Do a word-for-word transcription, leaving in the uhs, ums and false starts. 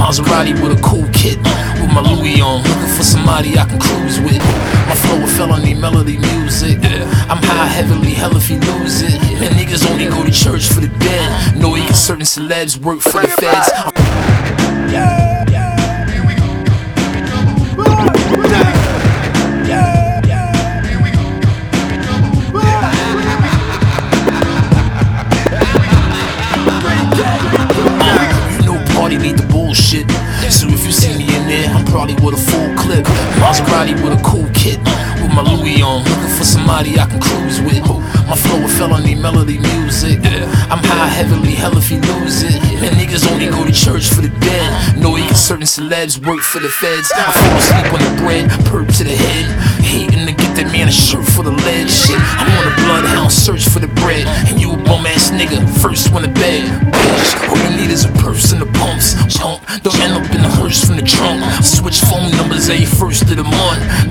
Maserati with a cool kit, with my Louis on, looking for somebody I can cruise with. My flow a felony, melody music. I'm high heavily, hell if you lose it. Man, niggas only go to church for the dead. Know even certain celebs work for the feds. Yeah, yeah. Here we go. Yeah, yeah. Here we go. You know party need the bullshit. So if you see me in there, I'm probably with a full clip. Maserati with a cool kit, with my Louis on, looking for somebody I can cruise with. My flow a felony, melody music. I'm high heavily, hell if you lose it. Man, niggas only go to church for the dead. Know even certain celebs work for the feds. I fall asleep on the bread, perp to the head, hating to get that man a shirt for the lead. Shit, I'm on a bloodhound search for the bread, and you a bum ass nigga, first one to bed. Bitch, all you need is a purse and the pumps. Pump, don't end up in the hearse from the trunk. Switch phone numbers every first of the month.